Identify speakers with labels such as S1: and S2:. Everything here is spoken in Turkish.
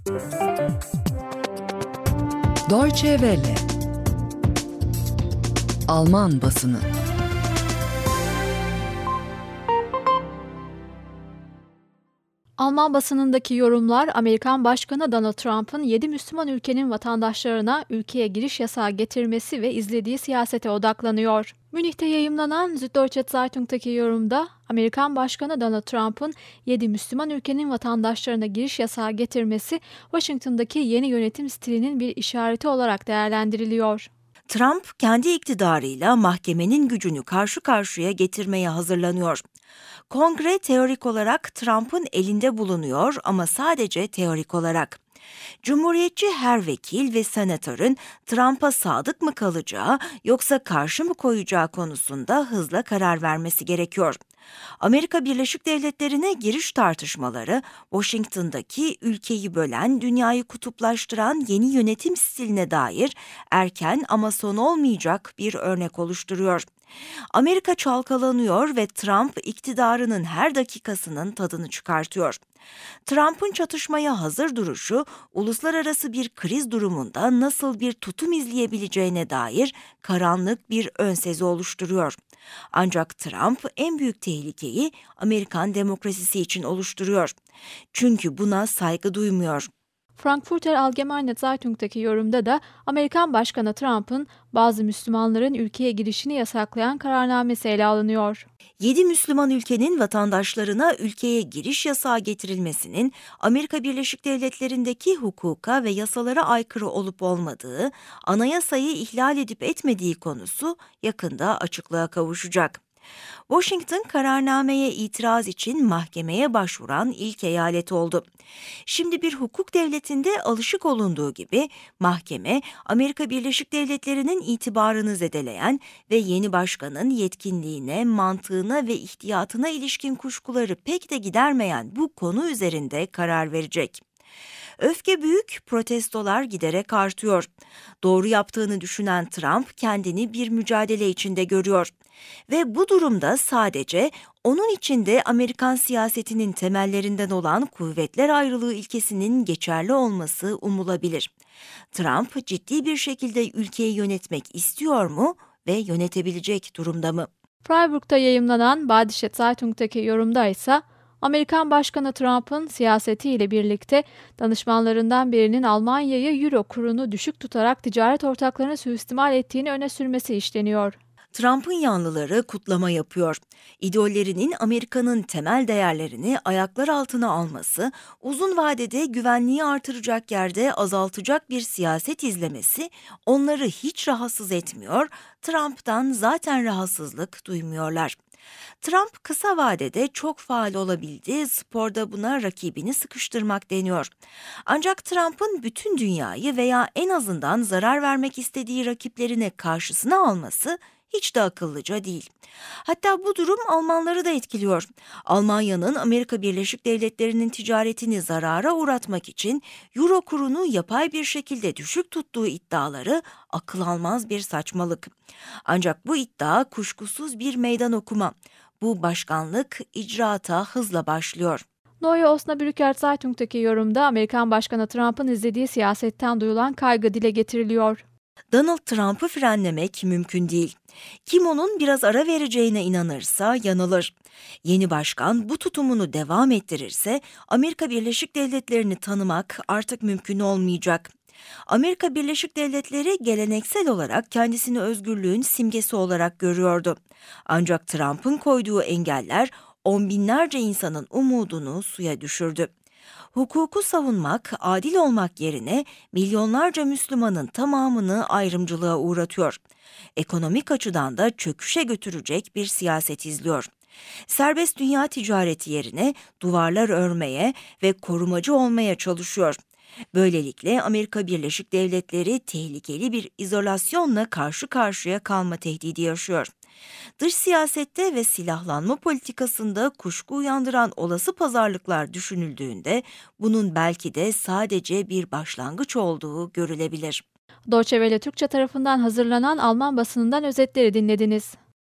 S1: Deutsche Welle. Alman basını.
S2: Alman basınındaki yorumlar, Amerikan Başkanı Donald Trump'ın 7 Müslüman ülkenin vatandaşlarına ülkeye giriş yasağı getirmesi ve izlediği siyasete odaklanıyor. Münih'te yayımlanan Süddeutsche Zeitung'taki yorumda, Amerikan Başkanı Donald Trump'ın 7 Müslüman ülkenin vatandaşlarına giriş yasağı getirmesi, Washington'daki yeni yönetim stilinin bir işareti olarak değerlendiriliyor.
S3: Trump kendi iktidarıyla mahkemenin gücünü karşı karşıya getirmeye hazırlanıyor. Kongre teorik olarak Trump'ın elinde bulunuyor ama sadece teorik olarak. Cumhuriyetçi her vekil ve senatörün Trump'a sadık mı kalacağı yoksa karşı mı koyacağı konusunda hızla karar vermesi gerekiyor. Amerika Birleşik Devletleri'ne giriş tartışmaları, Washington'daki ülkeyi bölen, dünyayı kutuplaştıran yeni yönetim stiline dair erken ama son olmayacak bir örnek oluşturuyor. Amerika çalkalanıyor ve Trump iktidarının her dakikasının tadını çıkartıyor. Trump'ın çatışmaya hazır duruşu, uluslararası bir kriz durumunda nasıl bir tutum izleyebileceğine dair karanlık bir önsezi oluşturuyor. Ancak Trump en büyük tehlikeyi Amerikan demokrasisi için oluşturuyor. Çünkü buna saygı duymuyor.
S2: Frankfurter Allgemeine Zeitung'taki yorumda da Amerikan Başkanı Trump'ın bazı Müslümanların ülkeye girişini yasaklayan kararnamesi ele alınıyor.
S3: 7 Müslüman ülkenin vatandaşlarına ülkeye giriş yasağı getirilmesinin Amerika Birleşik Devletleri'ndeki hukuka ve yasalara aykırı olup olmadığı, anayasayı ihlal edip etmediği konusu yakında açıklığa kavuşacak. Washington kararnameye itiraz için mahkemeye başvuran ilk eyalet oldu. Şimdi bir hukuk devletinde alışık olunduğu gibi mahkeme Amerika Birleşik Devletleri'nin itibarını zedeleyen ve yeni başkanın yetkinliğine, mantığına ve ihtiyatına ilişkin kuşkuları pek de gidermeyen bu konu üzerinde karar verecek. Öfke büyük, protestolar giderek artıyor. Doğru yaptığını düşünen Trump kendini bir mücadele içinde görüyor. Ve bu durumda sadece onun içinde Amerikan siyasetinin temellerinden olan kuvvetler ayrılığı ilkesinin geçerli olması umulabilir. Trump ciddi bir şekilde ülkeyi yönetmek istiyor mu ve yönetebilecek durumda mı?
S2: Freiburg'da yayımlanan Badische Zeitung'taki yorumda ise Amerikan Başkanı Trump'ın siyasetiyle birlikte danışmanlarından birinin Almanya'yı Euro kurunu düşük tutarak ticaret ortaklarını suistimal ettiğini öne sürmesi işleniyor.
S3: Trump'ın yanlıları kutlama yapıyor. İdollerinin Amerika'nın temel değerlerini ayaklar altına alması, uzun vadede güvenliği artıracak yerde azaltacak bir siyaset izlemesi onları hiç rahatsız etmiyor, Trump'tan zaten rahatsızlık duymuyorlar. Trump kısa vadede çok faal olabildi, sporda buna rakibini sıkıştırmak deniyor. Ancak Trump'ın bütün dünyayı veya en azından zarar vermek istediği rakiplerine karşısına alması hiç de akıllıca değil. Hatta bu durum Almanları da etkiliyor. Almanya'nın Amerika Birleşik Devletleri'nin ticaretini zarara uğratmak için Euro kurunu yapay bir şekilde düşük tuttuğu iddiaları akıl almaz bir saçmalık. Ancak bu iddia kuşkusuz bir meydan okuma. Bu başkanlık icraata hızla başlıyor.
S2: Neue Osnabrücker Zeitung'taki yorumda Amerikan Başkanı Trump'ın izlediği siyasetten duyulan kaygı dile getiriliyor.
S3: Donald Trump'ı frenlemek mümkün değil. Kim onun biraz ara vereceğine inanırsa yanılır. Yeni başkan bu tutumunu devam ettirirse Amerika Birleşik Devletleri'ni tanımak artık mümkün olmayacak. Amerika Birleşik Devletleri geleneksel olarak kendisini özgürlüğün simgesi olarak görüyordu. Ancak Trump'ın koyduğu engeller on binlerce insanın umudunu suya düşürdü. Hukuku savunmak, adil olmak yerine milyonlarca Müslümanın tamamını ayrımcılığa uğratıyor. Ekonomik açıdan da çöküşe götürecek bir siyaset izliyor. Serbest dünya ticareti yerine duvarlar örmeye ve korumacı olmaya çalışıyor. Böylelikle Amerika Birleşik Devletleri tehlikeli bir izolasyonla karşı karşıya kalma tehdidi yaşıyor. Dış siyasette ve silahlanma politikasında kuşku uyandıran olası pazarlıklar düşünüldüğünde bunun belki de sadece bir başlangıç olduğu görülebilir.
S2: Deutsche Welle Türkçe tarafından hazırlanan Alman basınından özetleri dinlediniz.